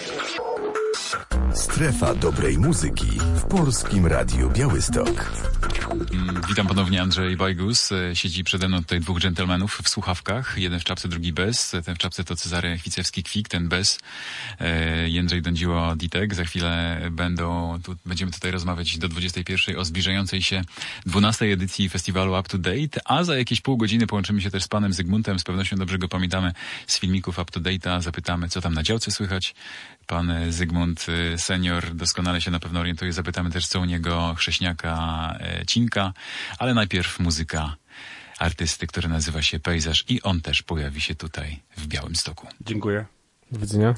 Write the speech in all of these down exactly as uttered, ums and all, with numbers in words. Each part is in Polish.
Strefa dobrej muzyki w Polskim Radiu Białystok. Witam ponownie, Andrzej Bajgus. Siedzi przede mną tutaj dwóch dżentelmenów w słuchawkach. Jeden w czapce, drugi bez. Ten w czapce to Cezary Chwicewski-Kwik, ten bez Jędrzej Dądziło-Ditek. Za chwilę będą, tu, będziemy tutaj rozmawiać do dwudziestej pierwszej o zbliżającej się dwunastej edycji festiwalu Up to Date, a za jakieś pół godziny połączymy się też z panem Zygmuntem. Z pewnością dobrze go pamiętamy z filmików Up to Date'a. Zapytamy, co tam na działce słychać. Pan Zygmunt senior doskonale się na pewno orientuje. Zapytamy też, co u niego chrześniaka Cinka, ale najpierw muzyka artysty, który nazywa się Pejzaż i on też pojawi się tutaj w Białymstoku. Dziękuję. Do widzenia.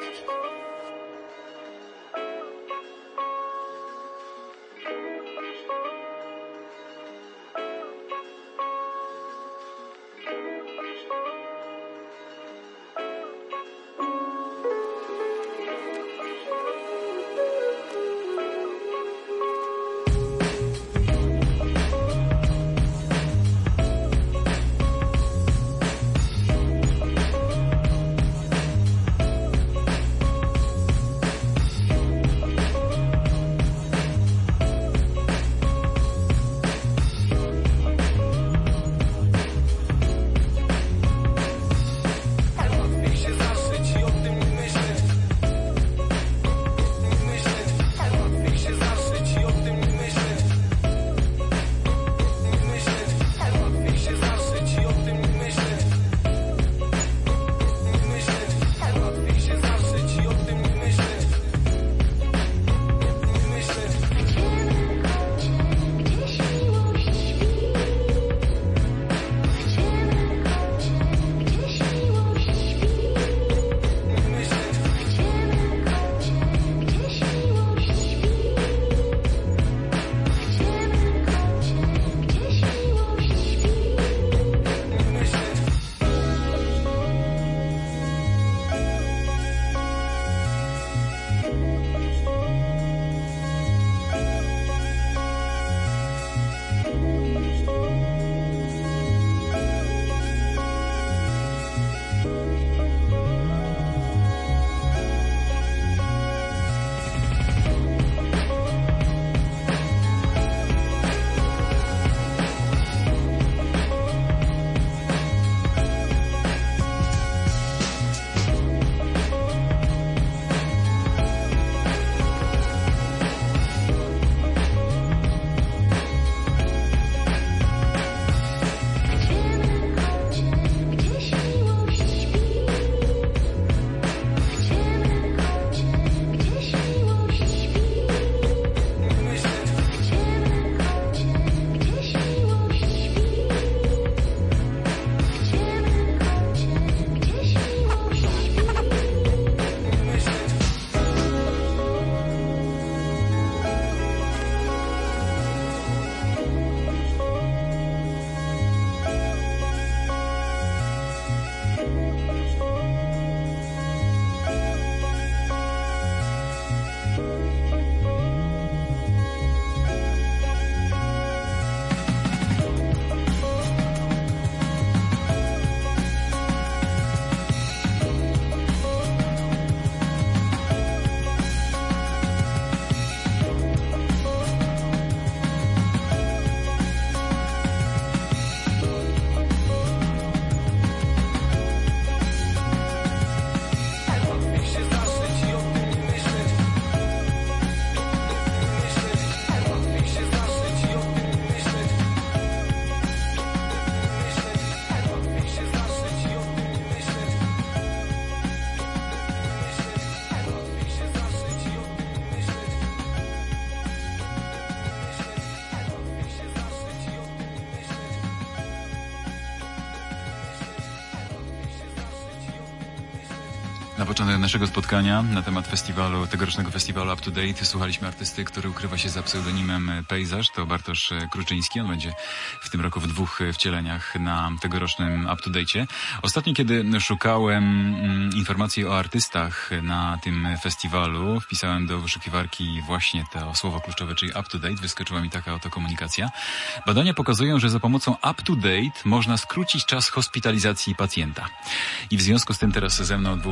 Na początek naszego spotkania na temat festiwalu, tegorocznego festiwalu Up to Date słuchaliśmy artysty, który ukrywa się za pseudonimem Pejzaż. To Bartosz Kruczyński. On będzie w tym roku w dwóch wcieleniach na tegorocznym Up to Date. Ostatnio, kiedy szukałem mm, informacji o artystach na tym festiwalu, wpisałem do wyszukiwarki właśnie to słowo kluczowe, czyli Up to Date. Wyskoczyła mi taka oto komunikacja. Badania pokazują, że za pomocą Up to Date można skrócić czas hospitalizacji pacjenta. I w związku z tym teraz ze mną dwóch doktorów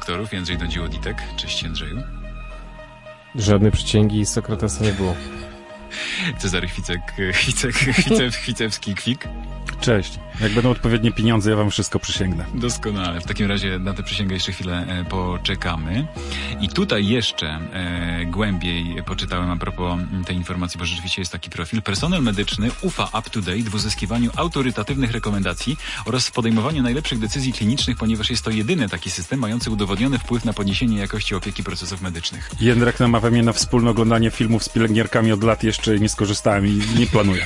redaktorów, Jędrzej Dądziło-Ditek. Cześć Jędrzeju. Żadnej przysięgi Sokratesa nie było. Cezary Chwicek, Chwicek, Chwicew, Chwicewski Kwik. Cześć. Jak będą odpowiednie pieniądze, ja wam wszystko przysięgnę. Doskonale. W takim razie na tę przysięgę jeszcze chwilę e, poczekamy. I tutaj jeszcze e, głębiej poczytałem a propos tej informacji, bo rzeczywiście jest taki profil. Personel medyczny ufa UpToDate w uzyskiwaniu autorytatywnych rekomendacji oraz w podejmowaniu najlepszych decyzji klinicznych, ponieważ jest to jedyny taki system mający udowodniony wpływ na podniesienie jakości opieki procesów medycznych. Jędrek namawia mnie na wspólne oglądanie filmów z pielęgniarkami od lat, jeszcze nie skorzystałem i nie planuję.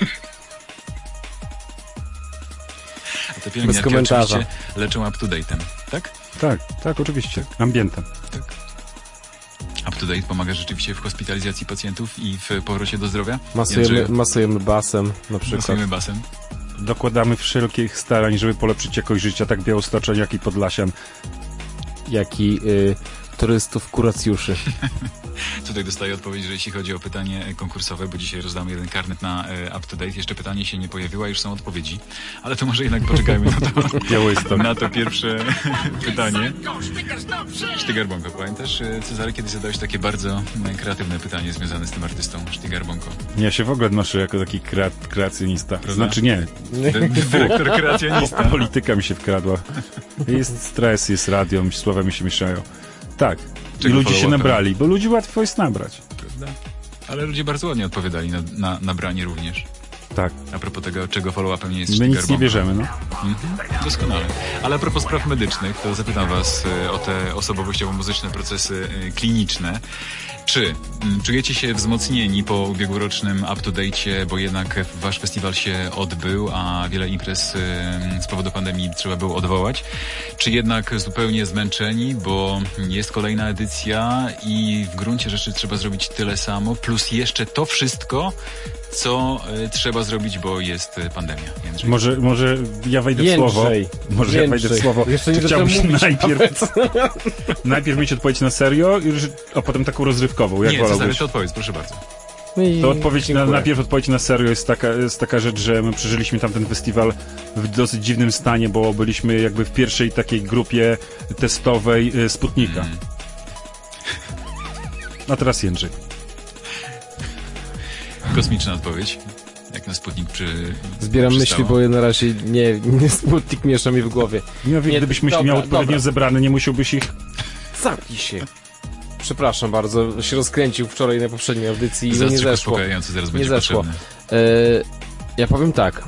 Te pielęgniarki oczywiście leczą UpToDate'em, tak? Tak, tak, oczywiście. Ambientem. Tak. UpToDate pomaga rzeczywiście w hospitalizacji pacjentów i w powrocie do zdrowia? Masujemy, masujemy basem na przykład. Masujemy basem. Dokładamy wszelkich starań, żeby polepszyć jakość życia tak białostoczan, jak i Podlasian. Jak i y, turystów kuracjuszy. Tutaj dostaję odpowiedź, że jeśli chodzi o pytanie konkursowe, bo dzisiaj rozdamy jeden karnet na e, UpToDate, jeszcze pytanie się nie pojawiło, a już są odpowiedzi. Ale to może jednak poczekajmy na to, Białystok. na to pierwsze pytanie. Sztygarbonko, pamiętasz, Cezary, kiedy zadałeś takie bardzo kreatywne pytanie związane z tym artystą, Sztygarbonko? Ja się w ogóle noszę jako taki kreat, kreacjonista. Prawda? Znaczy nie. Dyrektor kreacjonista. Polityka mi się wkradła. Jest stres, jest radio, słowa mi się mieszają. Tak. I ludzie się nabrali, bo ludzi łatwo jest nabrać. Prawda? Ale ludzie bardzo ładnie odpowiadali na, na nabranie również. Tak. A propos tego, czego follow-upem nie jest My nic nie bierzemy, no. Mhm, doskonale. Ale a propos spraw medycznych, to zapytam was y, o te osobowościowo-muzyczne procesy y, kliniczne. Czy m, czujecie się wzmocnieni po ubiegłorocznym UpToDate'cie, bo jednak wasz festiwal się odbył, a wiele imprez y, z powodu pandemii trzeba było odwołać? Czy jednak zupełnie zmęczeni, bo jest kolejna edycja i w gruncie rzeczy trzeba zrobić tyle samo, plus jeszcze to wszystko, co y, trzeba zrobić, bo jest y, pandemia? Jędrzej. Może, może ja wejdę w słowo. Może ja wejdę w słowo. Jeszcze nie chciałbyś mówić, najpierw, najpierw mieć odpowiedź na serio, a potem taką rozrywkową. Jak nie, Cezary, wolałbyś? to odpowiedz, proszę bardzo. To odpowiedź na, najpierw odpowiedź na serio jest taka, jest taka rzecz, że my przeżyliśmy tamten festiwal w dosyć dziwnym stanie, bo byliśmy jakby w pierwszej takiej grupie testowej y, Sputnika. Mm. A teraz Jędrzej. Kosmiczna odpowiedź. Jak na Sputnik przy... Zbieram przystało. myśli, bo ja na razie nie, nie Sputnik miesza mi w głowie. Nie, nie, gdybyś myśli miał odpowiednio dobra. zebrane, nie musiałbyś ich... Zamknij się. Przepraszam bardzo, się rozkręcił wczoraj na poprzedniej audycji i nie Zastrzyk zeszło. uspokajający zaraz nie będzie zeszło. potrzebny. E, ja powiem tak.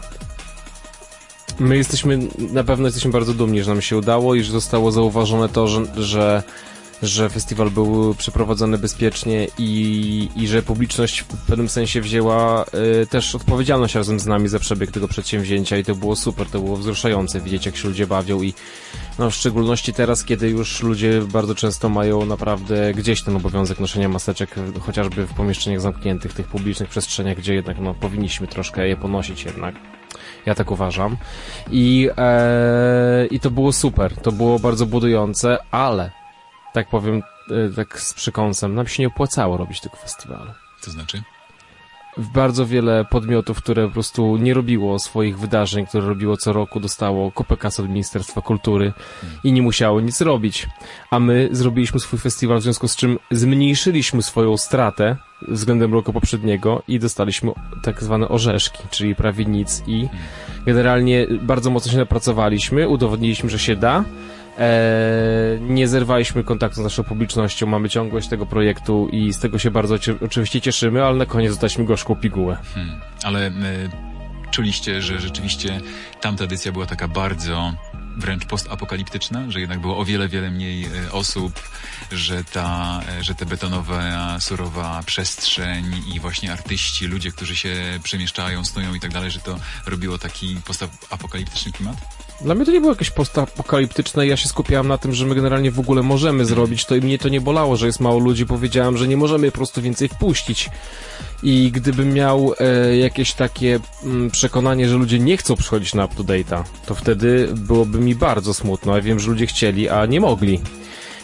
My jesteśmy, na pewno jesteśmy bardzo dumni, że nam się udało i że zostało zauważone to, że, że, że festiwal był przeprowadzony bezpiecznie i, i że publiczność w pewnym sensie wzięła e, też odpowiedzialność razem z nami za przebieg tego przedsięwzięcia i to było super, to było wzruszające widzieć, jak się ludzie bawią i no, w szczególności teraz, kiedy już ludzie bardzo często mają naprawdę gdzieś ten obowiązek noszenia maseczek, chociażby w pomieszczeniach zamkniętych, tych publicznych przestrzeniach, gdzie jednak no, powinniśmy troszkę je ponosić jednak. Ja tak uważam. I, e, i to było super, to było bardzo budujące, ale tak powiem, e, tak z przykąsem, nam się nie opłacało robić tego festiwalu. To znaczy? Bardzo wiele podmiotów, które po prostu nie robiło swoich wydarzeń, które robiło co roku, dostało kupę kasy od Ministerstwa Kultury i nie musiało nic robić. A my zrobiliśmy swój festiwal, w związku z czym zmniejszyliśmy swoją stratę względem roku poprzedniego i dostaliśmy tak zwane orzeszki, czyli prawie nic i generalnie bardzo mocno się napracowaliśmy, udowodniliśmy, że się da. Eee, nie zerwaliśmy kontaktu z naszą publicznością, mamy ciągłość tego projektu i z tego się bardzo oczywiście cieszymy, ale na koniec dostaliśmy gorzką pigułę. Hmm, ale y, czuliście, że rzeczywiście tamta edycja była taka bardzo wręcz postapokaliptyczna, że jednak było o wiele, wiele mniej y, osób, że ta, y, że te betonowa, surowa przestrzeń i właśnie artyści, ludzie, którzy się przemieszczają, snują i tak dalej, że to robiło taki postapokaliptyczny klimat? Dla mnie to nie było jakieś postapokaliptyczne, ja się skupiałam na tym, że my generalnie w ogóle możemy zrobić to i mnie to nie bolało, że jest mało ludzi, powiedziałam, że nie możemy po prostu więcej wpuścić. I gdybym miał e, jakieś takie m, przekonanie, że ludzie nie chcą przychodzić na UpToDate'a, to wtedy byłoby mi bardzo smutno. Ja wiem, że ludzie chcieli, a nie mogli.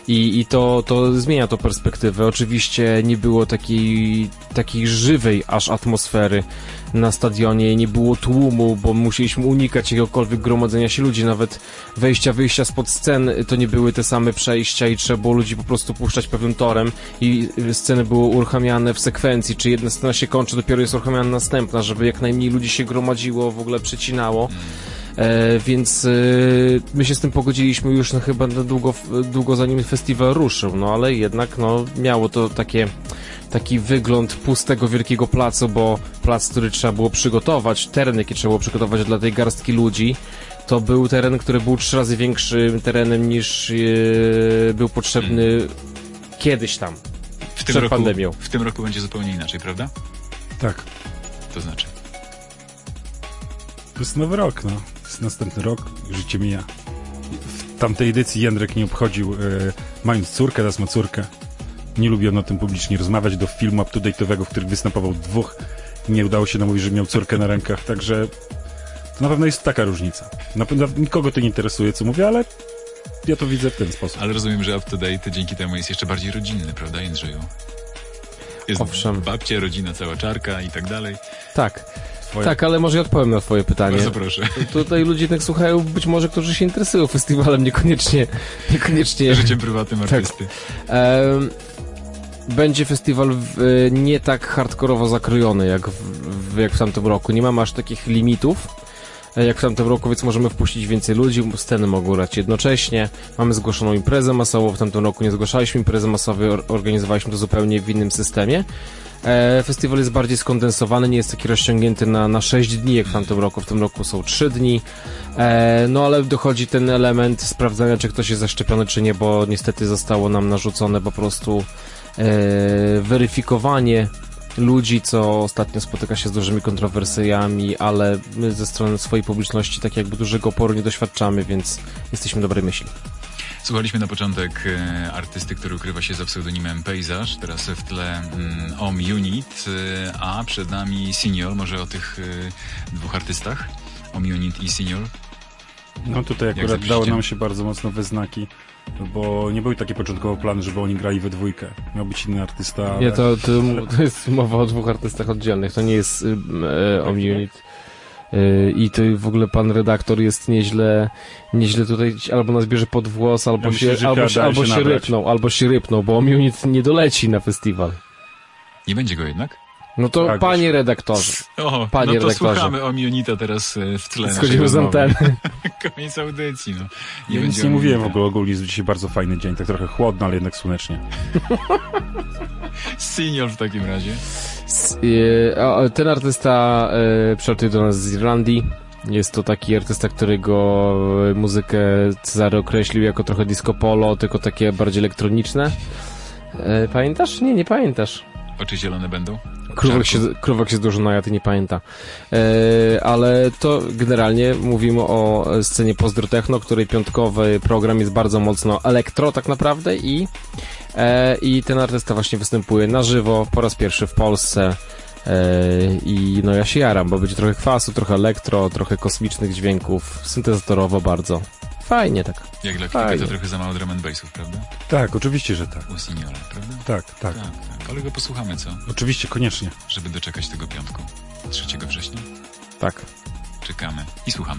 I, i to, to zmienia to perspektywę. Oczywiście nie było takiej, takiej żywej aż atmosfery na stadionie, nie było tłumu, bo musieliśmy unikać jakiegokolwiek gromadzenia się ludzi, nawet wejścia, wyjścia spod scen to nie były te same przejścia i trzeba było ludzi po prostu puszczać pewnym torem i sceny były uruchamiane w sekwencji, czy jedna scena się kończy, dopiero jest uruchamiana następna, żeby jak najmniej ludzi się gromadziło, w ogóle przecinało. E, więc e, my się z tym pogodziliśmy już no, chyba na długo, długo zanim festiwal ruszył, no ale jednak no, miało to takie, taki wygląd pustego wielkiego placu, bo plac, który trzeba było przygotować, teren, jaki trzeba było przygotować dla tej garstki ludzi, to był teren, który był trzy razy większym terenem niż e, był potrzebny hmm. kiedyś tam, w przed tym roku, pandemią. W tym roku będzie zupełnie inaczej, prawda? Tak. To znaczy? To jest nowy rok, no. To jest następny rok, życie mija. W tamtej edycji Jędrek nie obchodził, e, mając córkę, teraz ma córkę. Nie lubi on o tym publicznie rozmawiać. Do filmu up-to-date'owego, w którym występował dwóch, nie udało się namówić, że miał córkę na rękach, także to na pewno jest taka różnica. Na pewno nikogo to nie interesuje, co mówię, ale ja to widzę w ten sposób. Ale rozumiem, że up-to-date dzięki temu jest jeszcze bardziej rodzinny, prawda, Jędrzeju? Jest Owszem. Babcia, rodzina, cała czarka i tak dalej. Tak. Twoje... Tak, ale może ja odpowiem na twoje pytanie. Bardzo proszę. Tutaj ludzie tak słuchają, być może, którzy się interesują festiwalem, niekoniecznie... niekoniecznie... Życiem prywatnym artysty. Tak. Ehm, będzie festiwal w, nie tak hardkorowo zakrojony, jak w, w, jak w tamtym roku. Nie mamy aż takich limitów, jak w tamtym roku, więc możemy wpuścić więcej ludzi, sceny mogą grać jednocześnie. Mamy zgłoszoną imprezę masową, w tamtym roku nie zgłaszaliśmy imprezy masowej, organizowaliśmy to zupełnie w innym systemie. E, festiwal jest bardziej skondensowany, nie jest taki rozciągnięty na, na sześć dni, jak w tamtym roku. W tym roku są trzy dni. E, no ale dochodzi ten element sprawdzania, czy ktoś jest zaszczepiony, czy nie, bo niestety zostało nam narzucone po prostu e, weryfikowanie ludzi, co ostatnio spotyka się z dużymi kontrowersjami, ale my ze strony swojej publiczności tak jakby dużego oporu nie doświadczamy, więc jesteśmy dobrej myśli. Słuchaliśmy na początek e, artysty, który ukrywa się za pseudonimem Pejzaż, teraz w tle mm, Om Unit, e, a przed nami Senior, może o tych e, dwóch artystach, Om Unit i Senior. No tutaj akurat dało nam się bardzo mocno we znaki, bo nie były takie początkowo plany, żeby oni grali we dwójkę. Miał być inny artysta, ale... Nie, to, to, to jest mowa o dwóch artystach oddzielnych, to nie jest e, Om Unit. I to w ogóle pan redaktor jest nieźle, nieźle tutaj albo nas bierze pod włos, albo ja się, myślę, albo, się, albo się się rypnął, albo się rypnął, bo Om Unit nie doleci na festiwal. Nie będzie go jednak? No to tak, panie redaktorze. O, panie no to redaktorze. słuchamy Om Unita teraz w tle. Schodzimy z anteny. Koniec audycji, no. Nie ja nic nie mówiłem w ogóle, ogólnie jest dzisiaj bardzo fajny dzień, tak trochę chłodno, ale jednak słonecznie. Senior w takim razie. Ten artysta przylatuje do nas z Irlandii. Jest to taki artysta, którego muzykę Cezary określił jako trochę disco polo, tylko takie bardziej elektroniczne. Pamiętasz? Nie, nie pamiętasz. Oczy zielone będą? Krówek się, krówek się dużo naja, ty nie pamięta. E, ale to generalnie mówimy o scenie pozdrotechno, której piątkowy program jest bardzo mocno elektro tak naprawdę i, e, i ten artysta właśnie występuje na żywo po raz pierwszy w Polsce. I no ja się jaram, bo będzie trochę kwasu, trochę elektro, trochę kosmicznych dźwięków, syntezatorowo bardzo. Fajnie tak. Jak dla Kwika to trochę za mało drum and bassów, prawda? Tak, oczywiście, że tak. U Seniora, prawda? Tak, tak. Tak, tak. Ale go posłuchamy, co? Oczywiście, koniecznie. Żeby doczekać tego piątku. trzeciego września? Tak. Czekamy i słuchamy.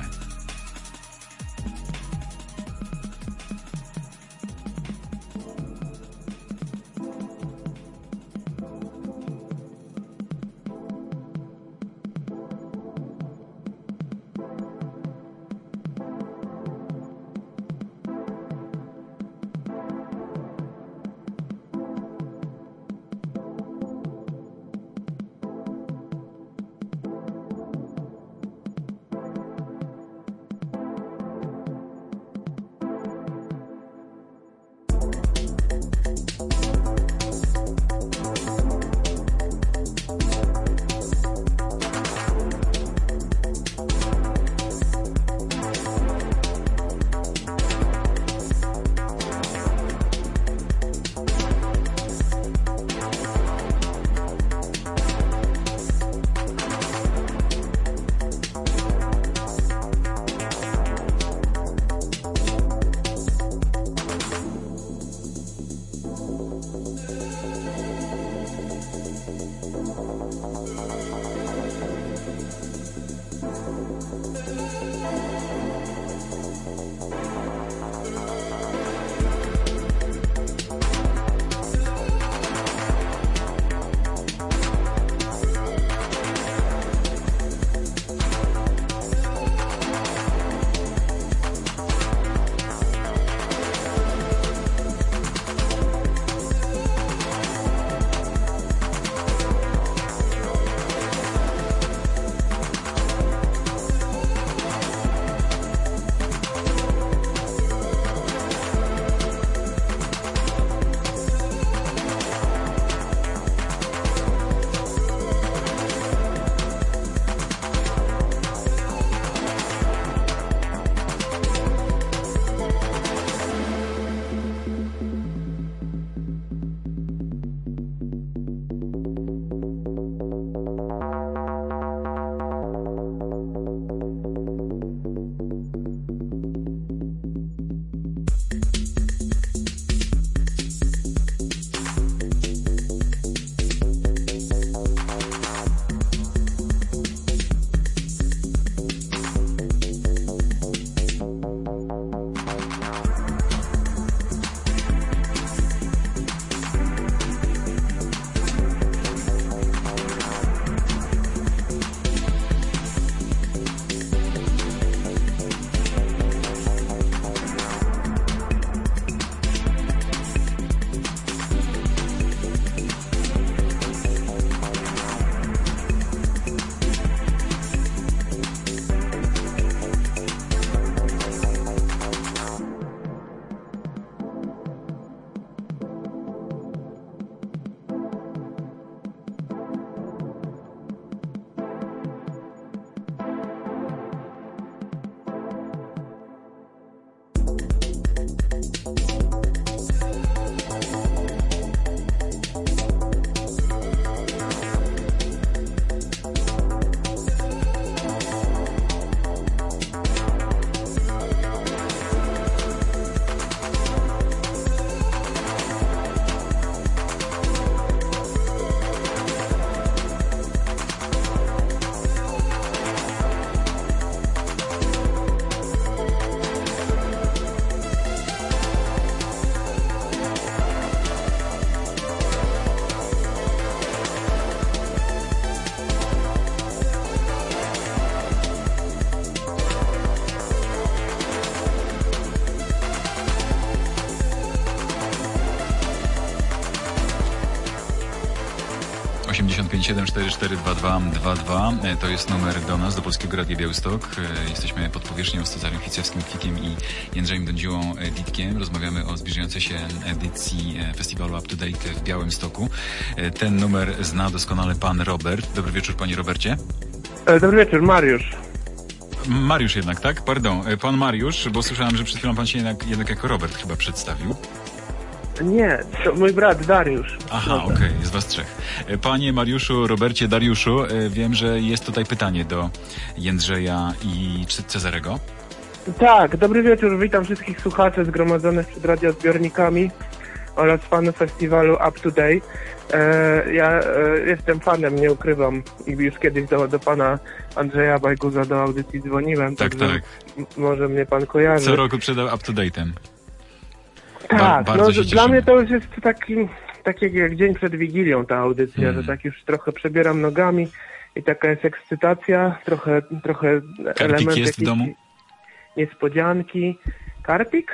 osiemdziesiąt pięć siedem cztery cztery dwa dwa dwa dwa. To jest numer do nas, do Polskiego Radia Białystok. Jesteśmy pod powierzchnią z Cezarym Chwicewskim, Kwikiem i Jędrzejem Dądziłą, Ditkiem. Rozmawiamy o zbliżającej się edycji festiwalu Up to Date w Białymstoku. Ten numer zna doskonale pan Robert. Dobry wieczór, panie Robercie. Dobry wieczór, Mariusz. Mariusz jednak, tak? Pardon. Pan Mariusz, bo słyszałem, że przed chwilą pan się jednak, jednak jako Robert chyba przedstawił. Nie, to mój brat Dariusz. Aha, okej, okay, jest was trzech. Panie Mariuszu, Robercie, Dariuszu, wiem, że jest tutaj pytanie do Jędrzeja i Cezarego. Tak, dobry wieczór, witam wszystkich słuchaczy zgromadzonych przed radiozbiornikami oraz fanów festiwalu Up to Date. E, ja e, jestem fanem, nie ukrywam, i już kiedyś do, do pana Andrzeja Bajguza do audycji dzwoniłem, tak, tak. M- może mnie pan kojarzy. Co roku przed Up to Date'em. Tak, Bar- no dla mnie to już jest taki, taki jak dzień przed Wigilią ta audycja, hmm. że tak już trochę przebieram nogami i taka jest ekscytacja, trochę, trochę element jest w domu? Niespodzianki. Karpik?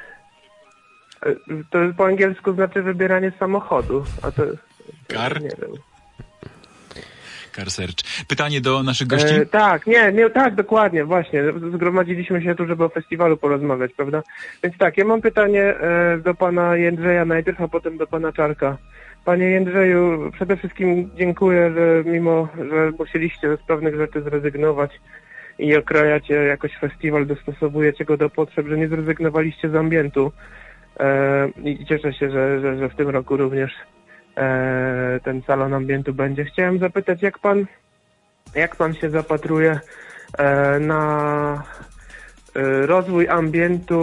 To po angielsku znaczy wybieranie samochodu, a to... Kar? Nie wiem. Car search. Pytanie do naszych gości? E, tak, nie, nie, tak, dokładnie, właśnie. Zgromadziliśmy się tu, żeby o festiwalu porozmawiać, prawda? Więc tak, ja mam pytanie e, do pana Jędrzeja najpierw, a potem do pana Czarka. Panie Jędrzeju, przede wszystkim dziękuję, że mimo, że musieliście z pewnych rzeczy zrezygnować i okrajacie jakoś festiwal, dostosowujecie go do potrzeb, że nie zrezygnowaliście z ambientu. E, I cieszę się, że, że, że w tym roku również e, ten salon ambientu będzie. Chciałem zapytać, jak pan, jak pan się zapatruje e, na e, rozwój ambientu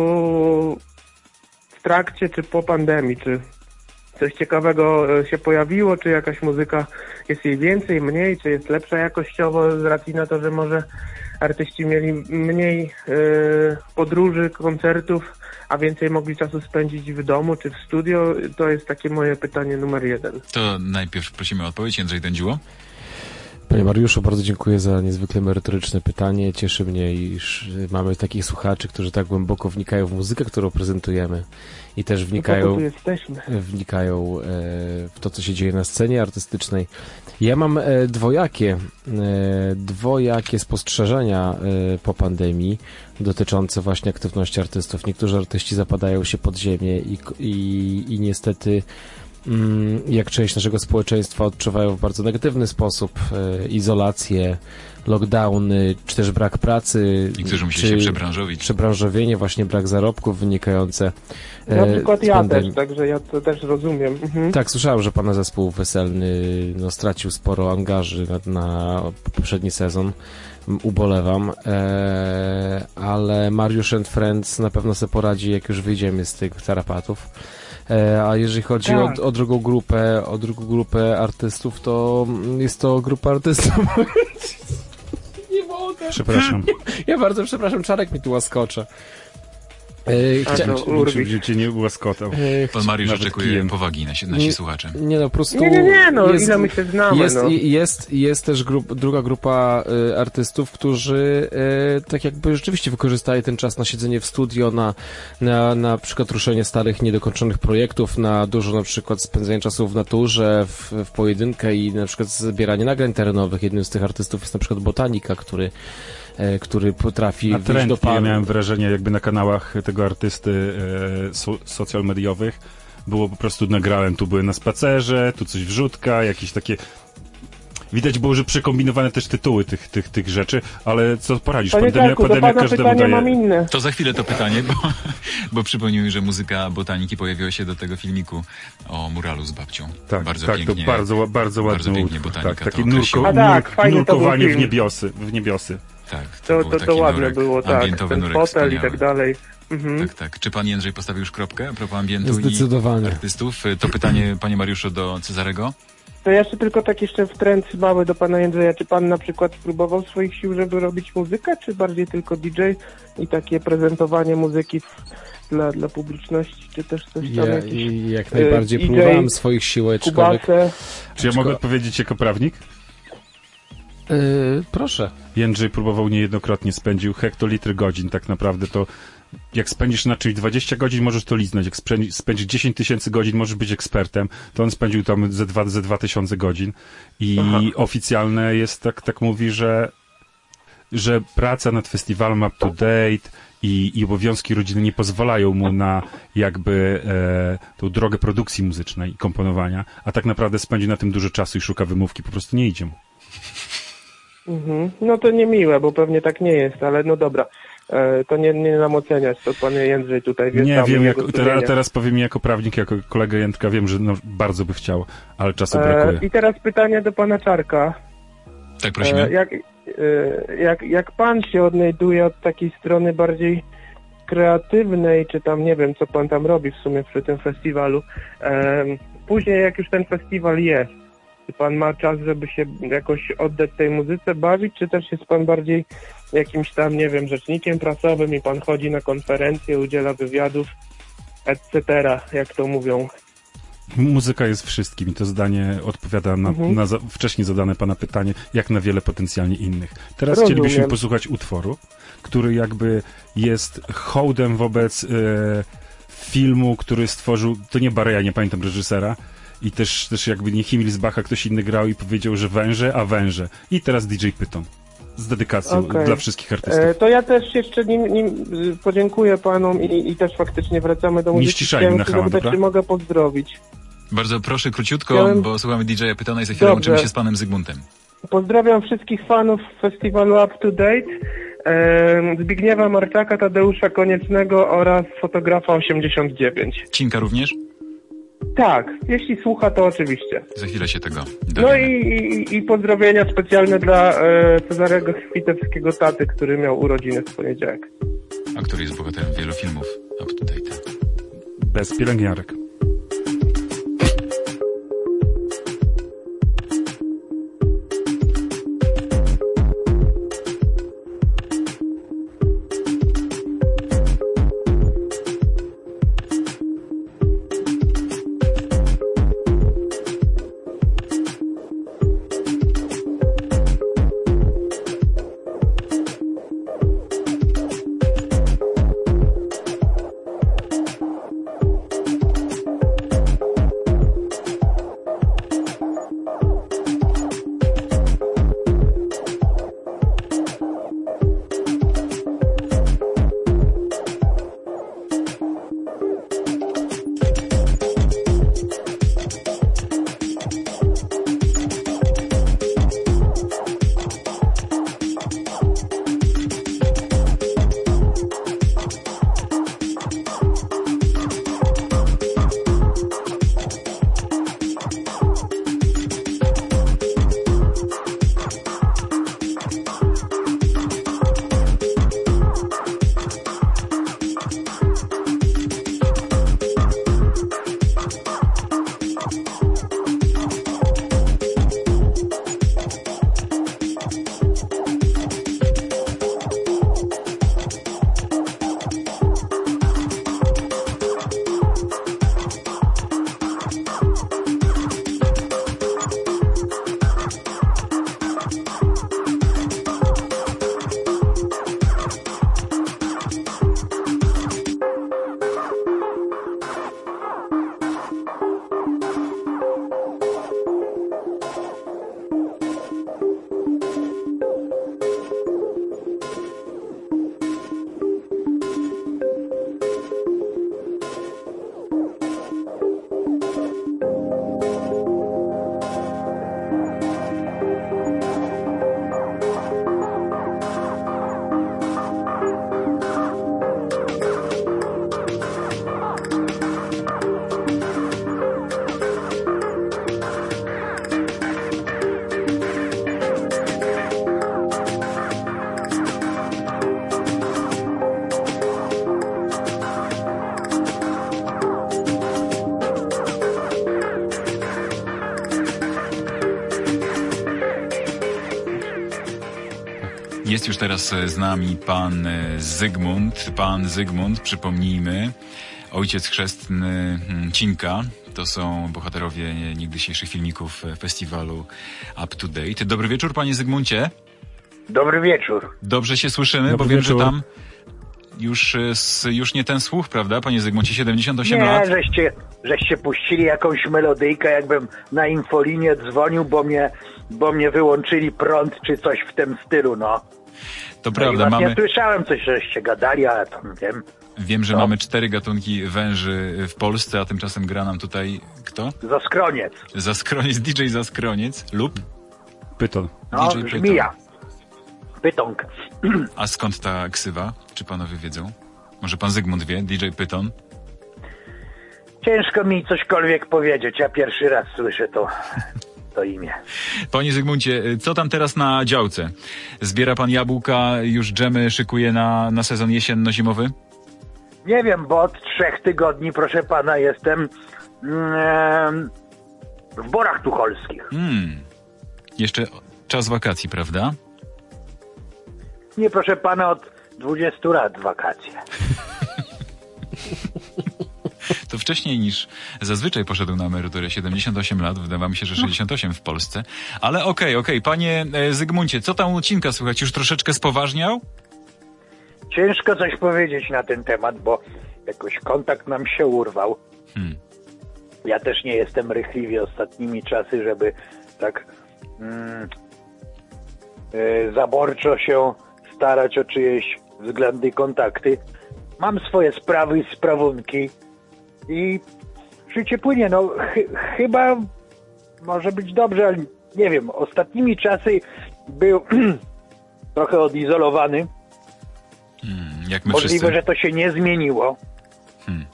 w trakcie czy po pandemii? Czy coś ciekawego się pojawiło? Czy jakaś muzyka jest jej więcej, mniej? Czy jest lepsza jakościowo z racji na to, że może artyści mieli mniej e, podróży, koncertów, a więcej mogli czasu spędzić w domu czy w studio? To jest takie moje pytanie numer jeden. To najpierw prosimy o odpowiedź. Jędrzej Dędziło. Panie Mariuszu, bardzo dziękuję za niezwykle merytoryczne pytanie. Cieszy mnie, iż mamy takich słuchaczy, którzy tak głęboko wnikają w muzykę, którą prezentujemy i też wnikają, wnikają w to, co się dzieje na scenie artystycznej. Ja mam dwojakie, dwojakie spostrzeżenia po pandemii dotyczące właśnie aktywności artystów. Niektórzy artyści zapadają się pod ziemię i, i, i niestety jak część naszego społeczeństwa odczuwają w bardzo negatywny sposób e, izolację, lockdowny, czy też brak pracy. I którzy musieli się przebranżowić. Przebranżowienie, właśnie brak zarobków wynikające e, Na przykład ja pandemii. też, także ja to też rozumiem. Mhm. Tak, słyszałem, że pana zespół weselny no, stracił sporo angaży na, na poprzedni sezon. Ubolewam, e, ale Mariusz and Friends na pewno sobie poradzi, jak już wyjdziemy z tych tarapatów. A jeżeli chodzi tak. o, o drugą grupę, o drugą grupę artystów, to jest to grupa artystów. Nie mogę. Przepraszam. Ja bardzo przepraszam, Czarek mi tu łaskocze. Chciałem cię nie łaskotał. Pan Mariusz oczekuje powagi nasi, nasi słuchacze. Nie no, po prostu... Nie, nie, nie, no, jest, ile my się znamy, jest, no. Jest, jest też grup, druga grupa y, artystów, którzy y, tak jakby rzeczywiście wykorzystali ten czas na siedzenie w studio, na, na, na przykład ruszenie starych, niedokończonych projektów, na dużo na przykład spędzenie czasu w naturze, w, w pojedynkę i na przykład zbieranie nagrań terenowych. Jednym z tych artystów jest na przykład Botanika, który który potrafi wyjść do pana. Ja miałem wrażenie, jakby na kanałach tego artysty e, so, social mediowych było po prostu, nagrałem, tu były na spacerze, tu coś wrzutka, jakieś takie... Widać było, że przekombinowane też tytuły tych, tych, tych rzeczy, ale co poradzisz? Panie Pandemia, Czarku, pandemia do każdemu pytania daje... mam inne. To za chwilę to pytanie, bo, bo przypomnij mi, że muzyka Botaniki pojawiła się do tego filmiku o muralu z babcią. Tak, bardzo tak, pięknie, to bardzo, bardzo ładny bardzo pięknie Botanika tak, takie to nurko, A tak, fajnie nurkowanie to był w niebiosy, w niebiosy. Tak, to, to, to, to ładne było, tak, ten fotel i tak dalej. Mhm. Tak, tak. Czy pan Jędrzej postawił już kropkę a propos ambientu Zdecydowanie. i artystów? To pytanie, panie Mariuszu, do Cezarego. To jeszcze tylko tak jeszcze wtręt mały do pana Jędrzeja. Czy pan na przykład spróbował swoich sił, żeby robić muzykę, czy bardziej tylko D J i takie prezentowanie muzyki w, dla, dla publiczności, czy też coś tam ja, jakieś... Jak najbardziej y, próbowałem swoich sił, aczkolwiek... Czy ja mogę odpowiedzieć jako prawnik? Yy, proszę. Jędrzej próbował niejednokrotnie, spędził hektolitry godzin, tak naprawdę to jak spędzisz na czymś dwadzieścia godzin, możesz to liznąć. Jak spędzisz, spędzisz dziesięć tysięcy godzin, możesz być ekspertem. To on spędził tam ze dwa, ze dwa tysiące godzin. I Aha. oficjalne jest, tak, tak mówi, że, że praca nad festiwalem Up to Date i, i obowiązki rodziny nie pozwalają mu na jakby e, tą drogę produkcji muzycznej i komponowania, a tak naprawdę spędzi na tym dużo czasu i szuka wymówki, po prostu nie idzie mu. Mhm. No to niemiłe, bo pewnie tak nie jest, ale no dobra. E, to nie, nie nam oceniać, to pan Jędrzej tutaj wie. Nie, wiem, jako, teraz, teraz powiem jako prawnik, jako kolega Jędrka, wiem, że no, bardzo by chciał, ale czasu brakuje. E, I teraz pytanie do pana Czarka. Tak, prosimy. E, jak, e, jak, jak pan się odnajduje od takiej strony bardziej kreatywnej, czy tam nie wiem, co pan tam robi w sumie przy tym festiwalu, e, później jak już ten festiwal jest, czy pan ma czas, żeby się jakoś oddać tej muzyce, bawić, czy też jest pan bardziej jakimś tam, nie wiem, rzecznikiem prasowym i pan chodzi na konferencje, udziela wywiadów, et cetera, jak to mówią? Muzyka jest wszystkim i to zdanie odpowiada na, mhm. na za, wcześniej zadane pana pytanie, jak na wiele potencjalnie innych. Teraz Rozumiem. Chcielibyśmy posłuchać utworu, który jakby jest hołdem wobec e, filmu, który stworzył, to nie Bareja, nie pamiętam reżysera, i też, też jakby nie Himmelsbacha, ktoś inny grał i powiedział, że węże, a węże. I teraz D J Pyton. Z dedykacją okay. dla wszystkich artystów. E, to ja też jeszcze nim, nim podziękuję panom i, i też faktycznie wracamy do muzyki. Nie ściszajmy na hama, dobra? Czy mogę pozdrowić? Bardzo proszę, króciutko, Chciałem... bo słuchamy D J Pytona i za chwilę Dobrze. łączymy się z panem Zygmuntem. Pozdrawiam wszystkich fanów festiwalu Up to Date, e, Zbigniewa Marczaka, Tadeusza Koniecznego oraz fotografa osiemdziesiąt dziewięć. Cinka również? Tak, jeśli słucha, to oczywiście. Za chwilę się tego dowiemy. No i, i, i pozdrowienia specjalne dla e, Cezarego Świtewskiego taty, który miał urodziny w poniedziałek. A który jest bohaterem wielu filmów Up to Date. Bez pielęgniarek. Jest już teraz z nami pan Zygmunt. Pan Zygmunt, przypomnijmy, ojciec chrzestny Cinka. To są bohaterowie niegdysiejszych filmików festiwalu Up to Date. Dobry wieczór, panie Zygmuncie. Dobry wieczór. Dobrze się słyszymy, Dobry bo wiem, wieczór. że tam już, już nie ten słuch, prawda, panie Zygmuncie? siedemdziesiąt osiem nie, lat? Nie, żeście, żeście puścili jakąś melodyjkę, jakbym na infolinię dzwonił, bo mnie, bo mnie wyłączyli prąd, czy coś w tym stylu, no. To no prawda, mamy... Nie słyszałem coś, żeście gadali, ale tam wiem. Wiem, że no. mamy cztery gatunki węży w Polsce, a tymczasem gra nam tutaj kto? Zaskroniec. Zaskroniec, D J Zaskroniec lub? Pyton. No, D J żmija. Pytonk. A skąd ta ksywa? Czy panowie wiedzą? Może pan Zygmunt wie? D J Pyton? Ciężko mi cośkolwiek powiedzieć. Ja pierwszy raz słyszę to, to imię. Panie Zygmuncie, co tam teraz na działce? Zbiera pan jabłka, już dżemy szykuje na, na sezon jesienno-zimowy? Nie wiem, bo od trzech tygodni, proszę pana, jestem mm, w Borach Tucholskich. Hmm. Jeszcze czas wakacji, prawda? Nie, proszę pana, od dwudziestu lat wakacje. To wcześniej niż zazwyczaj poszedł na emeryturę. siedemdziesiąt osiem lat, wydawało mi się, że sześćdziesiąt osiem w Polsce. Ale okej, okay, okej. Okay. Panie Zygmuncie, co tam u Cinka słychać? Już troszeczkę spoważniał? Ciężko coś powiedzieć na ten temat, bo jakoś kontakt nam się urwał. Hmm. Ja też nie jestem rychliwy ostatnimi czasy, żeby tak mm, yy, zaborczo się starać o czyjeś względne kontakty. Mam swoje sprawy i sprawunki i życie płynie. No ch- chyba może być dobrze, ale nie wiem. Ostatnimi czasy był trochę odizolowany. Hmm, jak my Możliwe, wszyscy. że to się nie zmieniło. Hmm.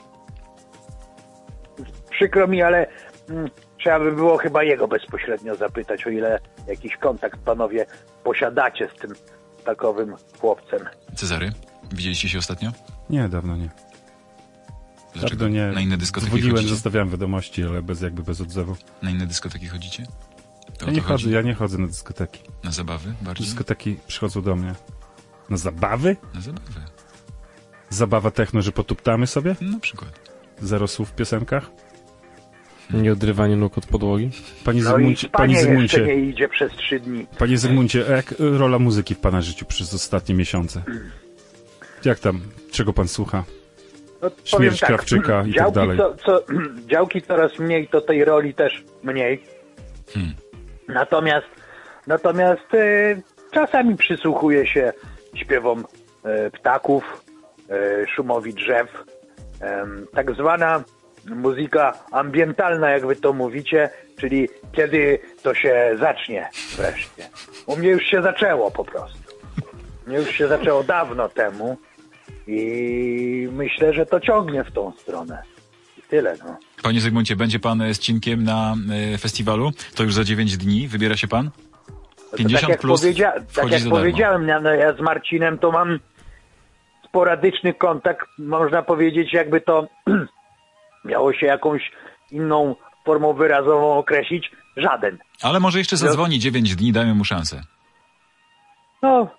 Przykro mi, ale mm, trzeba by było chyba jego bezpośrednio zapytać, o ile jakiś kontakt panowie posiadacie z tym takowym chłopcem. Cezary, widzieliście się ostatnio? Nie, dawno nie. Dlaczego? Dawno nie. Na inne dyskoteki Dzwoniłem, chodzicie? zostawiałem wiadomości, ale bez jakby bez odzewu. Na inne dyskoteki chodzicie? To ja nie chodzę, ja nie chodzę na dyskoteki. Na zabawy bardziej? Dyskoteki przychodzą do mnie. Na zabawy? Na zabawy. Zabawa techno, że potuptamy sobie? Na przykład. Zero słów w piosenkach? Nie odrywanie nóg od podłogi? Panie no Zygmuncie, i panie panie Zygmuncie, jeszcze nie idzie przez trzy dni. Panie Zygmuncie, a jak rola muzyki w pana życiu przez ostatnie miesiące? Jak tam? Czego pan słucha? No, Śmierć tak, Krawczyka i działki tak dalej. Co, co, działki coraz mniej, to tej roli też mniej. Hmm. Natomiast natomiast e, czasami przysłuchuję się śpiewom e, ptaków, e, szumowi drzew. E, tak zwana muzyka ambientalna, jak wy to mówicie, czyli kiedy to się zacznie wreszcie. U mnie już się zaczęło po prostu. U mnie już się zaczęło dawno temu. I myślę, że to ciągnie w tą stronę. I tyle, no. Panie Zygmuncie, będzie pan z Cinkiem na y, festiwalu? To już za dziewięć dni. Wybiera się pan? pięćdziesiąt tak jak plus powiedzia- tak jak za powiedziałem, ja, ja z Marcinem to mam sporadyczny kontakt. Można powiedzieć, jakby to miało się jakąś inną formą wyrazową określić. Żaden. Ale może jeszcze zadzwoni dziewięć dni, dajmy mu szansę. No...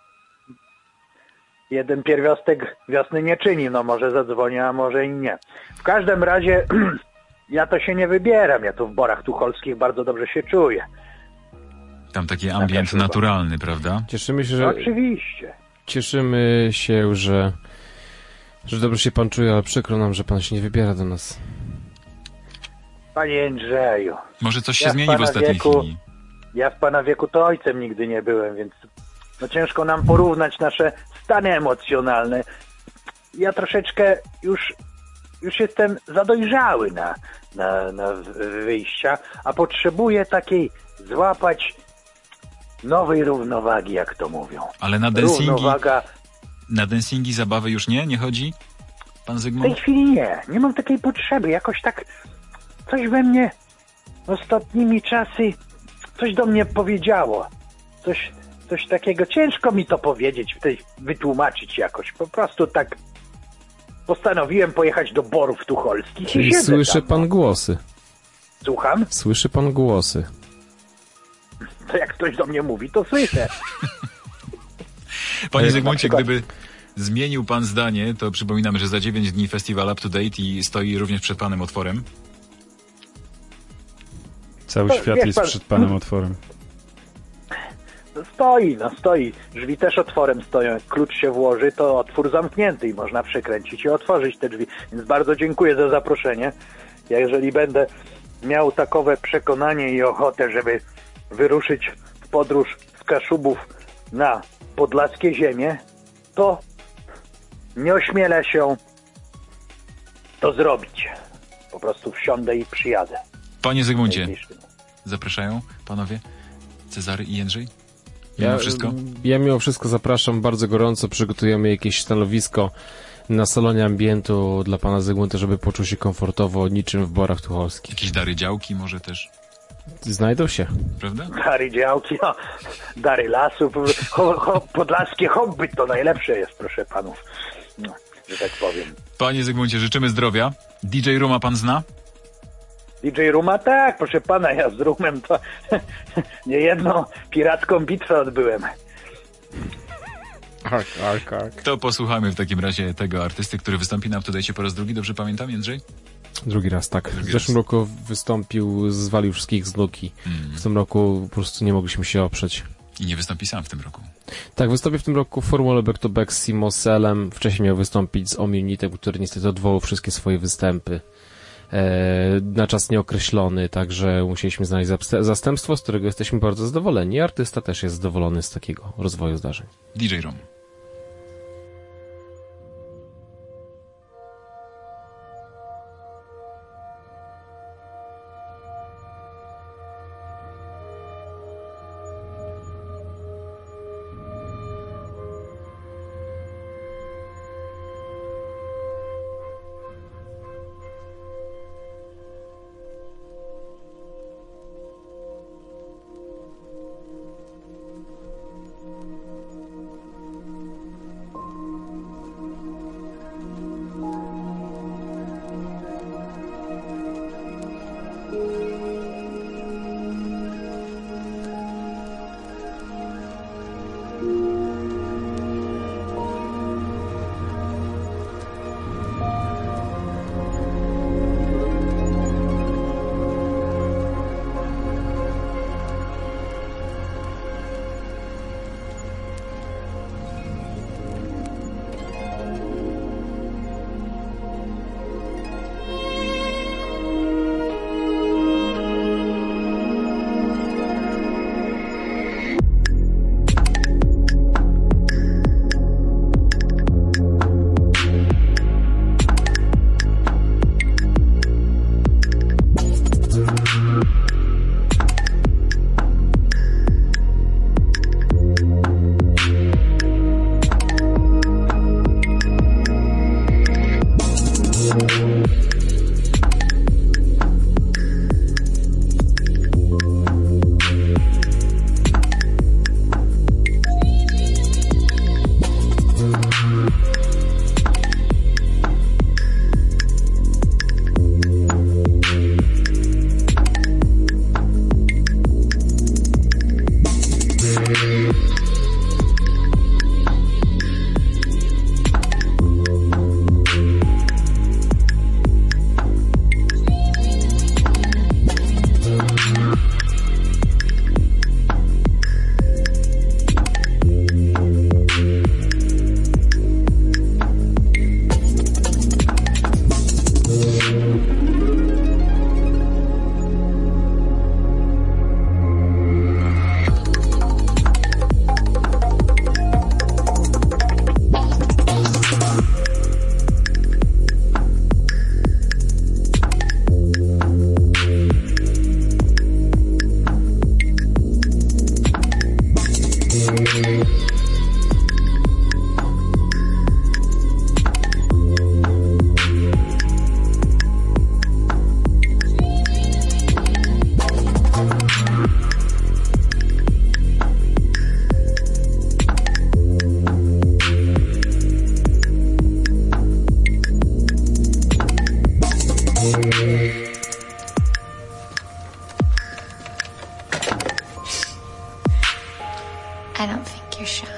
Jeden pierwiastek wiosny nie czyni, no może zadzwoni, a może i nie. W każdym razie ja to się nie wybieram, ja tu w Borach Tucholskich bardzo dobrze się czuję. Tam taki ambient naturalny, prawda? Cieszymy się, że... No, oczywiście. Cieszymy się, że, że dobrze się pan czuje, ale przykro nam, że pan się nie wybiera do nas. Panie Jędrzeju. Może coś się ja zmieni w, w ostatniej wieku, chwili. Ja w pana wieku to ojcem nigdy nie byłem, więc no ciężko nam porównać nasze stany emocjonalne. Ja troszeczkę już, już jestem zadojrzały na, na, na wyjścia, a potrzebuję takiej złapać nowej równowagi, jak to mówią. Ale na dancingi, Równowaga... na dancingi zabawy już nie? Nie chodzi? Pan W Zygmunt? tej chwili nie. Nie mam takiej potrzeby. Jakoś tak coś we mnie ostatnimi czasy coś do mnie powiedziało. Coś, coś takiego. Ciężko mi to powiedzieć, tej, wytłumaczyć jakoś. Po prostu tak postanowiłem pojechać do Borów Tucholskich. Czyli i siedzę słyszy tam. pan głosy. Słucham? Słyszy pan głosy. To jak ktoś do mnie mówi, to słyszę. Panie Zygmuncie, przykład... gdyby zmienił pan zdanie, to przypominam, że za dziewięć dni festiwal Up to Date i stoi również przed panem otworem. Cały To, świat wiesz jest pan... przed panem otworem. Stoi, no stoi. Drzwi też otworem stoją. Jak klucz się włoży, to otwór zamknięty i można przekręcić i otworzyć te drzwi. Więc bardzo dziękuję za zaproszenie. Ja jeżeli będę miał takowe przekonanie i ochotę, żeby wyruszyć w podróż z Kaszubów na podlaskie ziemie, to nie ośmielę się to zrobić. Po prostu wsiądę i przyjadę. Panie Zygmuncie, zapraszają panowie Cezary i Jędrzej? Mimo ja, wszystko? Ja mimo wszystko zapraszam bardzo gorąco. Przygotujemy jakieś stanowisko na salonie ambientu dla pana Zygmunta, żeby poczuł się komfortowo, niczym w Borach Tucholskich. Jakieś dary działki może też? Znajdą się. Prawda? Dary działki, no, dary lasów, ho, ho, podlaskie hobby to najlepsze jest, proszę panów, no, że tak powiem. Panie Zygmuncie, życzymy zdrowia. D J Ruma pan zna? D J Ruma? Tak, proszę pana, ja z Rumem to niejedną piracką bitwę odbyłem. Tak, tak, tak. To posłuchamy w takim razie tego artysty, który wystąpi na Up-to-Date po raz drugi. Dobrze pamiętam, Jędrzej? Drugi raz, tak. Drugi w zeszłym raz. roku wystąpił, zwalił wszystkich z nuki. Mm. W tym roku po prostu nie mogliśmy się oprzeć. I nie wystąpi sam w tym roku. Tak, wystąpił w tym roku w formule back to back z Simoselem. Wcześniej miał wystąpić z Omniutem, który niestety odwołał wszystkie swoje występy e, na czas nieokreślony, także musieliśmy znaleźć zastępstwo, z którego jesteśmy bardzo zadowoleni. Artysta też jest zadowolony z takiego rozwoju zdarzeń. D J Rum. I don't think you're shy.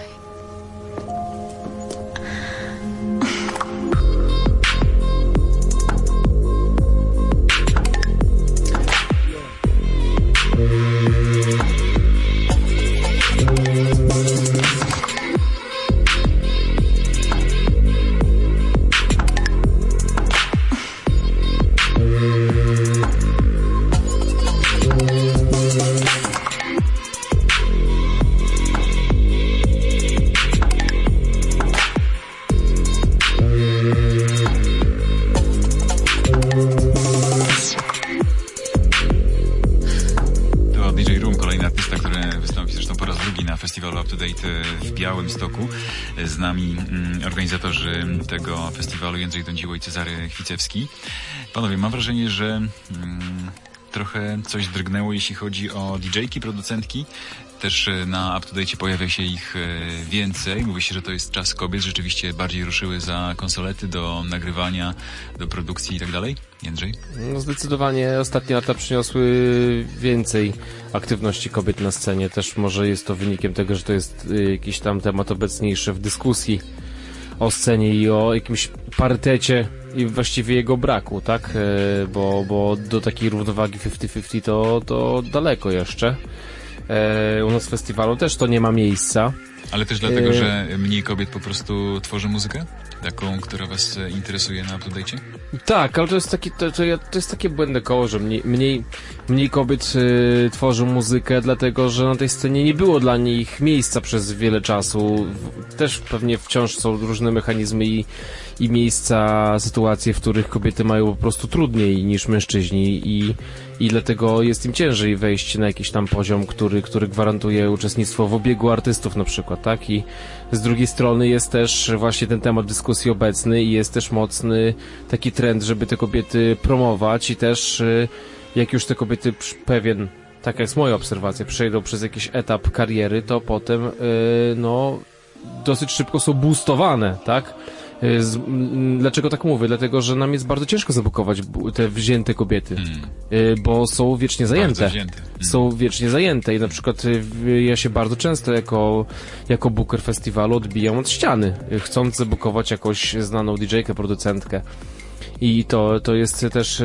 dnia festiwalu Up to Date w Białymstoku. Z nami organizatorzy tego festiwalu Jędrzej Dądziło i Cezary Chwicewski. Panowie, mam wrażenie, że mm, trochę coś drgnęło, jeśli chodzi o didżejki, producentki. Też na Up to Date pojawia się ich więcej. Mówi się, że to jest czas kobiet. Rzeczywiście bardziej ruszyły za konsolety do nagrywania, do produkcji i tak dalej. Jędrzej? No zdecydowanie ostatnie lata przyniosły więcej aktywności kobiet na scenie. Też może jest to wynikiem tego, że to jest jakiś tam temat obecniejszy w dyskusji o scenie i o jakimś parytecie i właściwie jego braku, tak? Bo, bo do takiej równowagi pięćdziesiąt pięćdziesiąt to, to daleko jeszcze. U nas w festiwalu też to nie ma miejsca. Ale też dlatego, że mniej kobiet po prostu tworzy muzykę? Taką, która was interesuje na Up to Date? Tak, ale to jest, taki, to, to, to jest takie błędne koło, że mniej, mniej, mniej kobiet y, tworzy muzykę, dlatego że na tej scenie nie było dla nich miejsca przez wiele czasu. Też pewnie wciąż są różne mechanizmy i, i miejsca, sytuacje, w których kobiety mają po prostu trudniej niż mężczyźni i, i dlatego jest im ciężej wejść na jakiś tam poziom, który, który gwarantuje uczestnictwo w obiegu artystów na przykład, tak? I z drugiej strony jest też właśnie ten temat dyskusji obecny i jest też mocny taki trend, żeby te kobiety promować i też jak już te kobiety pewien, taka jest moja obserwacja, przejdą przez jakiś etap kariery, to potem no dosyć szybko są boostowane, tak? Z, dlaczego tak mówię? Dlatego, że nam jest bardzo ciężko zabukować te wzięte kobiety, mm. bo są wiecznie zajęte. Mm. Są wiecznie zajęte i na przykład ja się bardzo często jako, jako booker festiwalu odbijam od ściany, chcąc zabukować jakąś znaną didżejkę, producentkę. I to, to jest też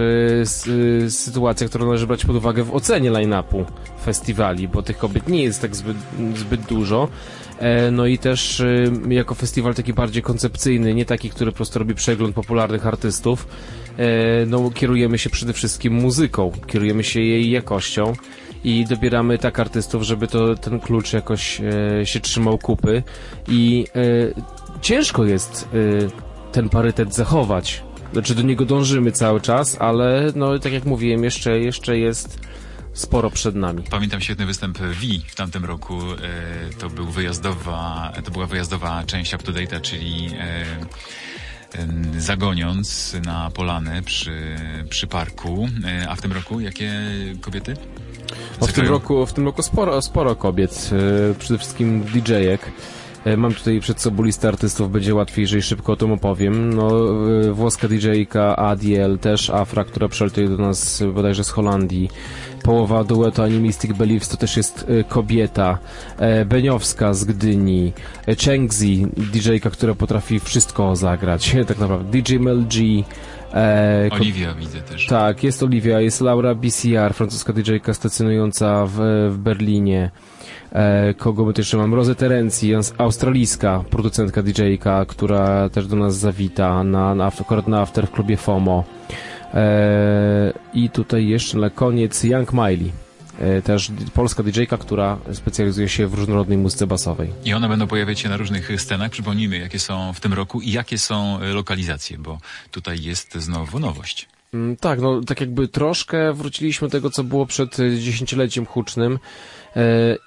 y, sytuacja, którą należy brać pod uwagę w ocenie line-upu festiwali, bo tych kobiet nie jest tak zbyt, zbyt dużo. E, no i też y, jako festiwal taki bardziej koncepcyjny, nie taki, który po prostu robi przegląd popularnych artystów, e, no kierujemy się przede wszystkim muzyką, kierujemy się jej jakością i dobieramy tak artystów, żeby to, ten klucz jakoś e, się trzymał kupy i e, ciężko jest e, ten parytet zachować. Znaczy do niego dążymy cały czas, ale no tak jak mówiłem, jeszcze, jeszcze jest sporo przed nami. Pamiętam świetny występ V w tamtym roku. E, to był wyjazdowa, to była wyjazdowa część Up to Date'a, czyli e, e, zagoniąc na polanę przy, przy parku. E, a w tym roku jakie kobiety? O, w tym roku, w tym roku sporo, sporo kobiet, e, przede wszystkim didżejek. Mam tutaj przed sobą listę artystów, będzie łatwiej, jeżeli szybko o tym opowiem. No, włoska didżejka Adiel, też Afra, która przelatuje do nas bodajże z Holandii. Połowa duetu Animistic Beliefs to też jest kobieta. Beniowska z Gdyni. Chengzi, didżejka, która potrafi wszystko zagrać, tak naprawdę. D J Mel G. E, Olivia widzę też. Tak, jest Olivia, jest Laura B C R, francuska didżejka stacjonująca w, w Berlinie. E, kogo my też jeszcze mam? Rosę Terencji, australijska producentka didżejka, która też do nas zawita na, na, akurat na after w klubie FOMO. E, I tutaj jeszcze na koniec Young Miley. E, też polska didżejka, która specjalizuje się w różnorodnej muzyce basowej. I one będą pojawiać się na różnych scenach. Przypomnijmy, jakie są w tym roku i jakie są lokalizacje, bo tutaj jest znowu nowość. Mm, tak, no tak jakby troszkę wróciliśmy do tego, co było przed dziesięcioleciem hucznym. E,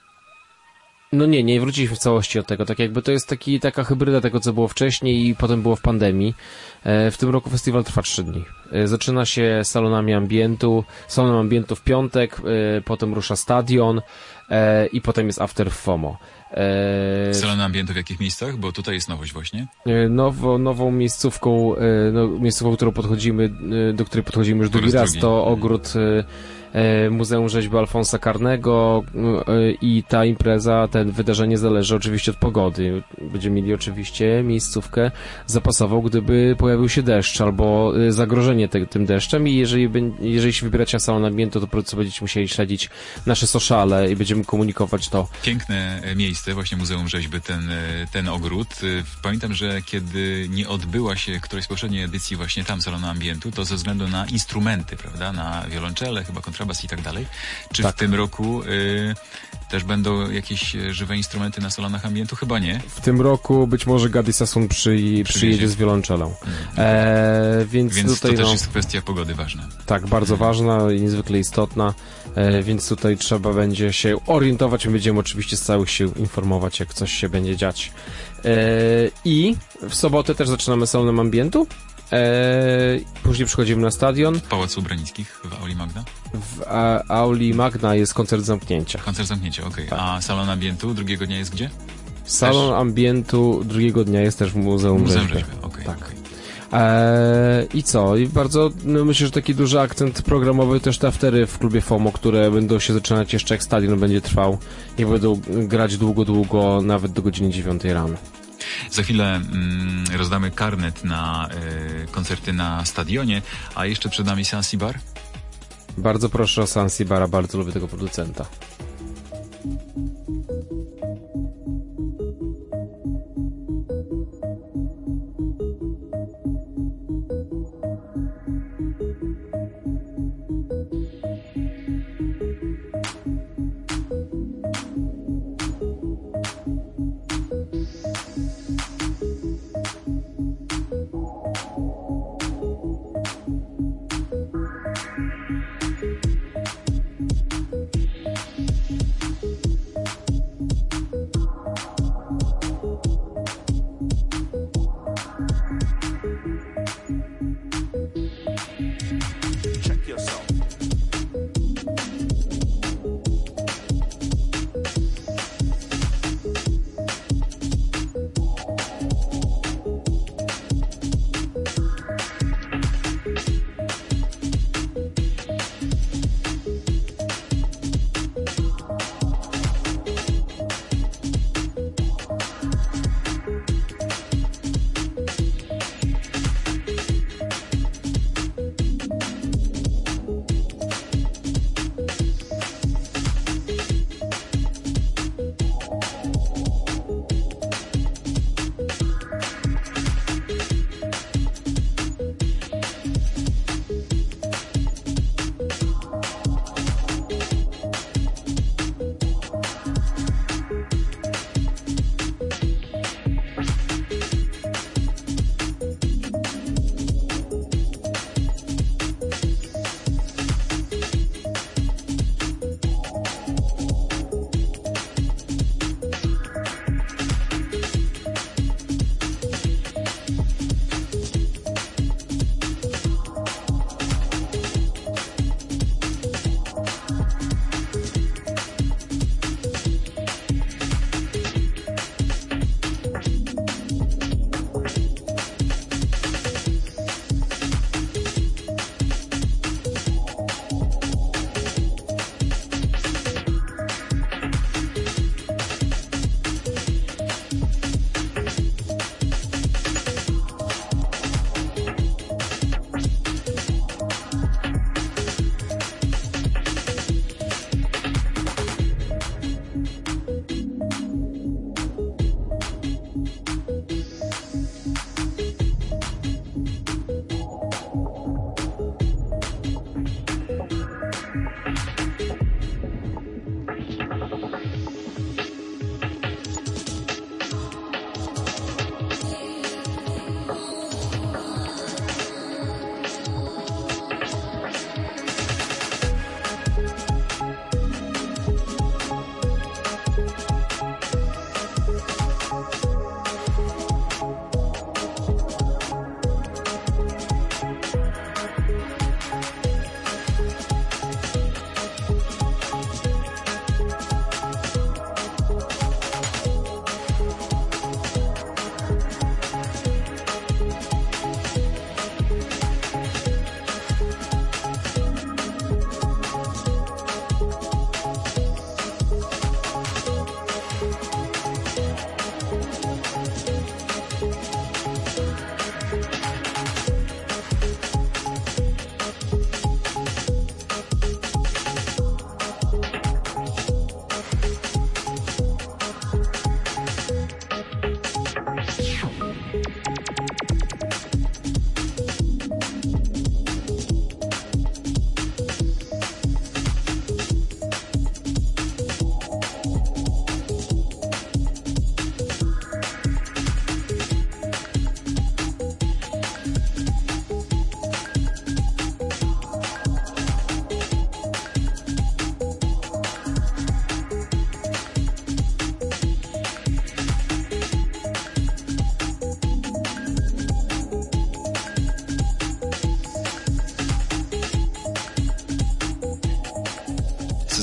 No nie, nie wróciliśmy w całości od tego, tak jakby to jest taki, taka hybryda tego, co było wcześniej i potem było w pandemii. E, w tym roku festiwal trwa trzy dni. E, zaczyna się salonami ambientu, salonem ambientu w piątek, e, potem rusza stadion e, i potem jest after w FOMO. E, Salony ambientu w jakich miejscach? Bo tutaj jest nowość właśnie. E, nowo, nową miejscówką, e, no, miejscówką, którą podchodzimy, e, do której podchodzimy już drugi raz, to ogród e, Muzeum Rzeźby Alfonsa Karnego i ta impreza, ten wydarzenie zależy oczywiście od pogody. Będziemy mieli oczywiście miejscówkę zapasową, gdyby pojawił się deszcz albo zagrożenie te, tym deszczem i jeżeli, jeżeli się wybieracie na salon ambientu, to po prostu będziecie musieli śledzić nasze sociale i będziemy komunikować to. Piękne miejsce, właśnie Muzeum Rzeźby, ten, ten ogród. Pamiętam, że kiedy nie odbyła się którejś z poprzedniej edycji właśnie tam salonu ambientu, to ze względu na instrumenty, prawda, na wiolonczele, chyba kontrabas i tak dalej. Czy tak. w tym roku y, Też będą jakieś żywe instrumenty na salonach ambientu? Chyba nie. W tym roku być może Gadi Sassoon przy, przyjedzie z wiolonczelą. E, więc więc tutaj, to też no, jest kwestia pogody ważna. Tak, bardzo ważna i niezwykle istotna, e, więc tutaj trzeba będzie się orientować. My będziemy oczywiście z całych sił informować, jak coś się będzie dziać. E, I w sobotę też zaczynamy salonem ambientu. Eee, później przychodzimy na stadion. W Pałacu Branickich w Auli Magna? W a, Auli Magna jest koncert zamknięcia. Koncert zamknięcia, okej. Okay. Tak. A salon ambientu drugiego dnia jest gdzie? Salon też... ambientu drugiego dnia jest też w Muzeum, Muzeum Rzeźby. Rzeźby, okej. Tak. Okay. Eee, I co? I bardzo, no myślę, że taki duży akcent programowy też te aftery w klubie FOMO, które będą się zaczynać jeszcze jak stadion będzie trwał i będą grać długo, długo, nawet do godziny dziewiątej rano. Za chwilę mm, rozdamy karnet na y, koncerty na stadionie, a jeszcze przed nami Sansi Bar. Bardzo proszę o Sansi Bara, bardzo lubię tego producenta.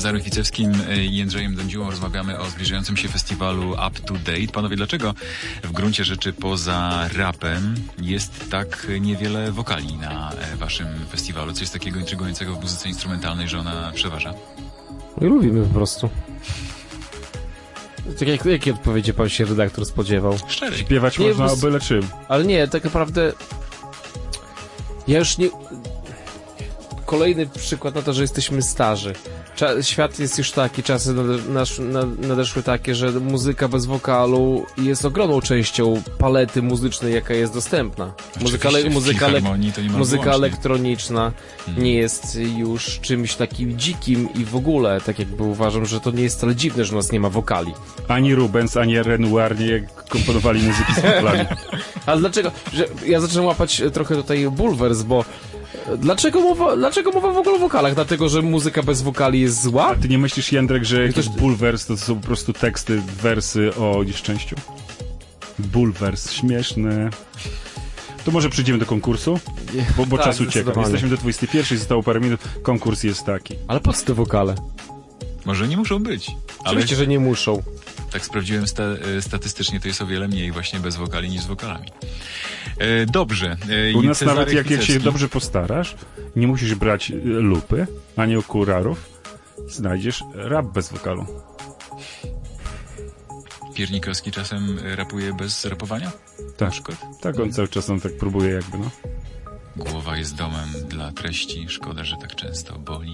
Cezarym Ficewskim i Jędrzejem Dądziłą rozmawiamy o zbliżającym się festiwalu Up to Date. Panowie, dlaczego w gruncie rzeczy poza rapem jest tak niewiele wokali na waszym festiwalu? Co jest takiego intrygującego w muzyce instrumentalnej, że ona przeważa? I lubimy po prostu. Tak jak, jakie odpowiedzi pan się redaktor spodziewał? Szczerze. Śpiewać Nie, można bo- o byle czym. Ale nie, tak naprawdę ja już nie... Kolejny przykład na to, że jesteśmy starzy. Cza- świat jest już taki, czasy nadesz- nad- nadeszły takie, że muzyka bez wokalu jest ogromną częścią palety muzycznej, jaka jest dostępna. Muzyka, le- Oczywiście, w muzyka, le- filharmonii to niemal muzyka wyłącznie. elektroniczna Hmm. nie jest już czymś takim dzikim i w ogóle, tak jakby uważam, że to nie jest wcale dziwne, że u nas nie ma wokali. Ani Rubens, ani Renoir nie komponowali muzyki z wokalami. Ale dlaczego? Że ja zacząłem łapać trochę tutaj bulwers, bo dlaczego mowa, dlaczego mowa w ogóle o wokalach? Dlatego, że muzyka bez wokali jest zła? A ty nie myślisz, Jędrek, że jakiś Ktoś- bulwers to są po prostu teksty, wersy o nieszczęściu? Bulwers, śmieszne. To może przejdziemy do konkursu? Bo, bo Tak, czas ucieka. zdecydowanie. Jesteśmy do dwudziestej pierwszej, zostało parę minut. Konkurs jest taki. Ale po co te wokale? Może nie muszą być, ale Oczywiście, że nie muszą. tak sprawdziłem sta e, statystycznie, to jest o wiele mniej właśnie bez wokali niż z wokalami. E, dobrze. E, U i nas Cezary nawet jak, jak się Ficewski. dobrze postarasz, nie musisz brać y, lupy, ani okularów, znajdziesz rap bez wokalu. Piernikowski czasem rapuje bez rapowania? Tak. Na przykład? Tak, on cały czas on tak próbuje jakby, no. Głowa jest domem dla treści, szkoda, że tak często boli.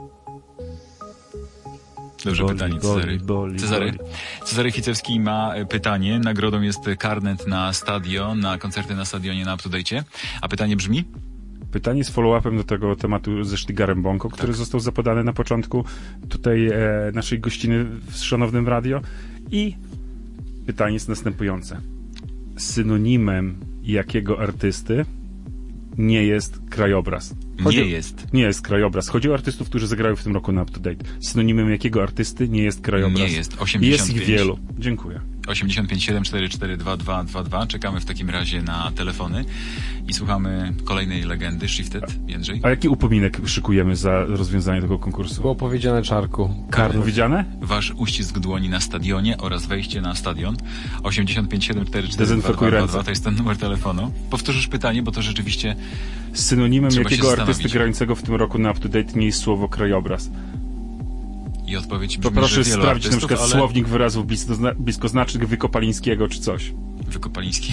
Dobrze Boli, pytanie, boli, Cezary. boli, Cezary. boli. Cezary Ficewski ma e, pytanie. Nagrodą jest karnet na stadion, na koncerty na stadionie na UpToDate. A pytanie brzmi? Pytanie z follow-upem do tego tematu ze Sztygarem Bonko, który Tak. został zapodany na początku tutaj e, naszej gościny w Szanownym Radio. I pytanie jest następujące. Synonimem jakiego artysty nie jest krajobraz? Chodzi Nie o- jest. Nie jest krajobraz. Chodzi o artystów, którzy zagrają w tym roku na Up to Date. Synonimem jakiego artysty nie jest krajobraz? Nie jest. I osiemdziesiąt jest ich pięć. wielu. Dziękuję. osiemdziesiąt pięć siedem cztery cztery dwa dwa dwa dwa. Czekamy w takim razie na telefony i słuchamy kolejnej legendy Shifted. Jędrzej? A jaki upominek szykujemy za rozwiązanie tego konkursu? Było powiedziane, Czarku. Karnet. Powiedziane? Wasz uścisk dłoni na stadionie oraz wejście na stadion. osiemdziesiąt pięć siedem cztery cztery dwa Dezynfekuj dwa dwa ręce. dwa. To jest ten numer telefonu. Powtórzysz pytanie, bo to rzeczywiście Synonimem Trzeba się jakiego artysty zastanowić. grającego w tym roku na Up to Date nie jest słowo krajobraz? i odpowiedź To brzmi, proszę że wielu sprawdzić na artystów, przykład ale słownik wyrazów blisko, bliskoznacznych Wykopalińskiego czy coś. Wykopaliński.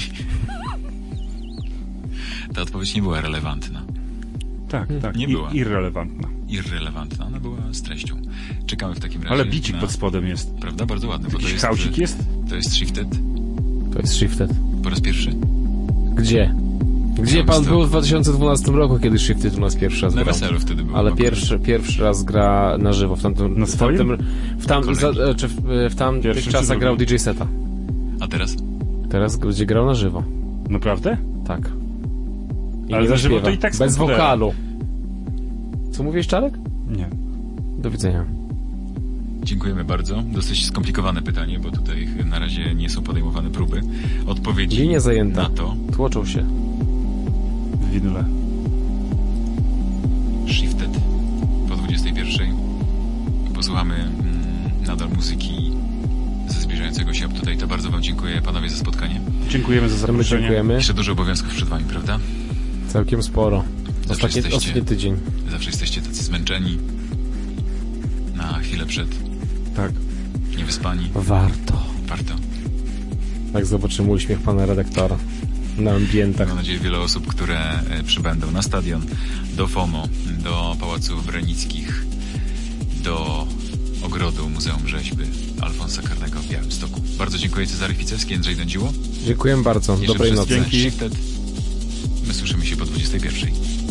Ta odpowiedź nie była relevantna. Tak, tak. nie I, była. irrelevantna. Irrelevantna. Ona była z treścią. Czekamy w takim razie Ale bicik na... pod spodem jest. Prawda? Bardzo ładny, bo to Jakiś jest... hałcik jest? To jest Shifted. To jest Shifted. Po raz pierwszy. Gdzie? Gdzie pan Białymstoku. był w dwa tysiące dwunastym roku, kiedy Shifted u nas pierwszy raz Na grał? weselu wtedy było. Ale no, pierwszy, pierwszy raz gra na żywo. W tamtym, Na w swoim? tamtym, w, tam, Kolegi. za, czy w, w tamtych Pierwszym czy czasach grał drugim? D J Seta. A teraz? Teraz gdzie grał na żywo. Naprawdę? Tak. I Ale nie na żywo zaśpiewa. to i tak z Bez komputera. wokalu. Co mówisz, Czarek? Nie. Do widzenia. Dziękujemy bardzo. Dosyć skomplikowane pytanie, bo tutaj na razie nie są podejmowane próby odpowiedzi Linia zajęta. na to. Tłoczą się. W winyle. Shifted po dwudziestej pierwszej. Posłuchamy mm, nadal muzyki ze zbliżającego się UpToDate. Bardzo wam dziękuję, panowie, za spotkanie. Dziękujemy za To my zaproszenie. dziękujemy. Jeszcze dużo obowiązków przed wami, prawda? Całkiem sporo. Zawsze Ostatni, jesteście- ostatni tydzień. Zawsze jesteście tacy zmęczeni. Na chwilę przed. Tak. Niewyspani. Warto. Warto. Tak zobaczymy uśmiech pana redaktora. Na ambientach. Mam nadzieję, wiele osób, które e, przybędą na stadion, do FOMO, do Pałaców Branickich, do ogrodu Muzeum Rzeźby Alfonsa Karnego w Białymstoku. Bardzo dziękuję. Cezary Ficewski, Jędrzej Dądziło. Dziękuję bardzo. Jeszcze Dobrej przez nocy. scenę Dzięki. Shifted. My słyszymy się po dwudziestej pierwszej.